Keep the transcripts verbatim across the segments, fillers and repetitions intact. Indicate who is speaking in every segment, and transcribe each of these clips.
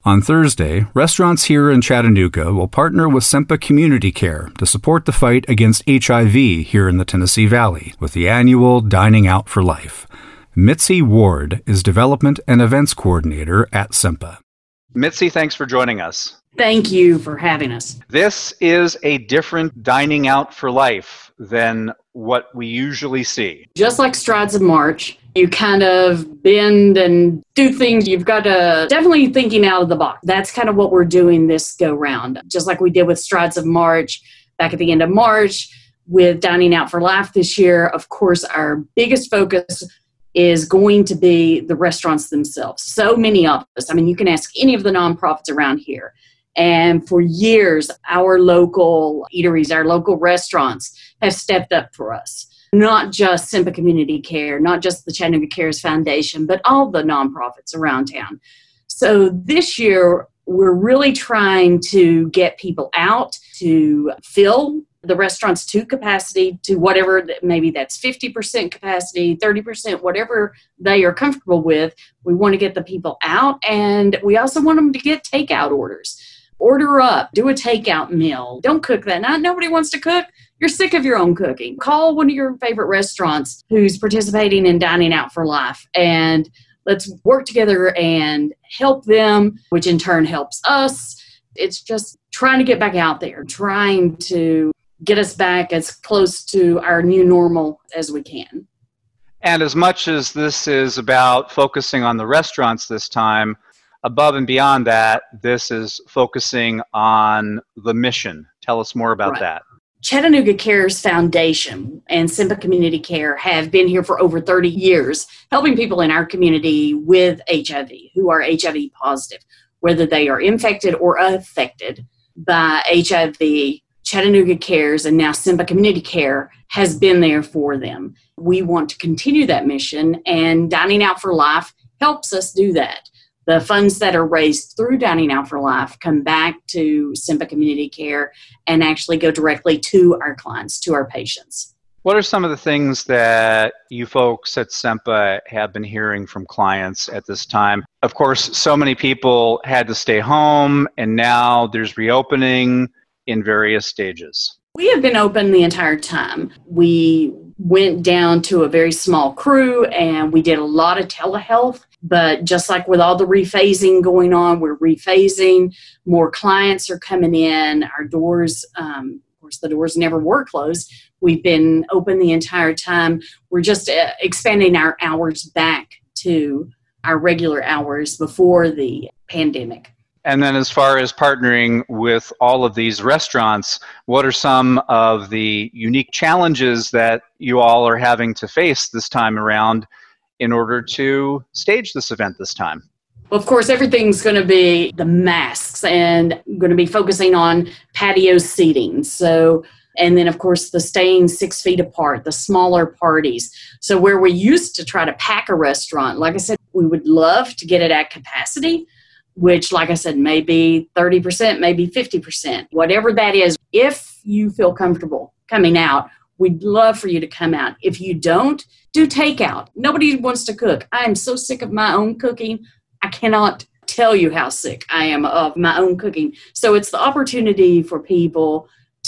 Speaker 1: On Thursday, restaurants here in Chattanooga will partner with SEMPA Community Care to support the fight against H I V here in the Tennessee Valley with the annual Dining Out for Life. Mitzi Ward is Development and Events Coordinator at SEMPA.
Speaker 2: Mitzi, thanks for joining us.
Speaker 3: Thank you for having us.
Speaker 2: This is a different Dining Out for Life than what we usually see.
Speaker 3: Just like Strides of March, you kind of bend and do things. You've got to definitely thinking out of the box. That's kind of what we're doing this go round. Just like we did with Strides of March back at the end of March with Dining Out for Life this year. Of course, our biggest focus is going to be the restaurants themselves. So many of us. I mean, you can ask any of the nonprofits around here. And for years, our local eateries, our local restaurants have stepped up for us. Not just SEMPA Community Care, not just the Chattanooga Cares Foundation, but all the nonprofits around town. So this year, we're really trying to get people out to fill the restaurants to capacity, to whatever, maybe that's fifty percent capacity, thirty percent, whatever they are comfortable with. We want to get the people out, and we also want them to get takeout orders. Order up, do a takeout meal. Don't cook that night. Nobody wants to cook. You're sick of your own cooking. Call one of your favorite restaurants who's participating in Dining Out for Life, and let's work together and help them, which in turn helps us. It's just trying to get back out there, trying to get us back as close to our new normal as we can.
Speaker 2: And as much as this is about focusing on the restaurants this time, above and beyond that, this is focusing on the mission. Tell us more about
Speaker 3: Right.
Speaker 2: that.
Speaker 3: Chattanooga Cares Foundation and SEMPA Community Care have been here for over thirty years, helping people in our community with H I V, who are H I V positive, whether they are infected or affected by H I V. Chattanooga Cares and now SEMPA Community Care has been there for them. We want to continue that mission, and Dining Out for Life helps us do that. The funds that are raised through Dining Out for Life come back to SEMPA Community Care and actually go directly to our clients, to our patients.
Speaker 2: What are some of the things that you folks at SEMPA have been hearing from clients at this time? Of course, so many people had to stay home, and now there's reopening in various stages.
Speaker 3: We have been open the entire time. We went down to a very small crew and we did a lot of telehealth, but just like with all the rephasing going on, we're rephasing. More clients are coming in. Our doors, um, of course, the doors never were closed. We've been open the entire time. We're just uh, expanding our hours back to our regular hours before the pandemic.
Speaker 2: And then as far as partnering with all of these restaurants, what are some of the unique challenges that you all are having to face this time around in order to stage this event this time?
Speaker 3: Well, of course, everything's going to be the masks and going to be focusing on patio seating. So, and then, of course, the staying six feet apart, the smaller parties. So where we used to try to pack a restaurant, like I said, we would love to get it at capacity, which, like I said, may be thirty percent, maybe fifty percent, whatever that is. If you feel comfortable coming out, we'd love for you to come out. If you don't, do takeout. Nobody wants to cook. I am so sick of my own cooking. I cannot tell you how sick I am of my own cooking. So it's the opportunity for people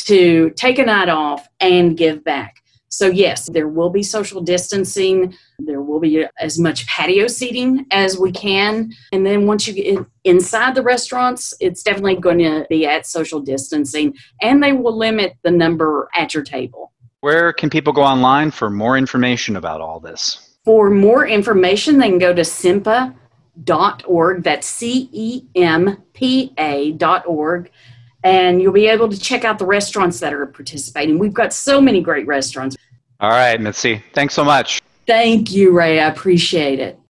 Speaker 3: to take a night off and give back. So yes, there will be social distancing. There will be as much patio seating as we can. And then once you get inside the restaurants, it's definitely going to be at social distancing, and they will limit the number at your table.
Speaker 2: Where can people go online for more information about all this?
Speaker 3: For more information, they can go to sempa dot org. That's C E M P A dot org. And you'll be able to check out the restaurants that are participating. We've got so many great restaurants.
Speaker 2: All right, Mitzi. Thanks so much.
Speaker 3: Thank you, Ray. I appreciate it.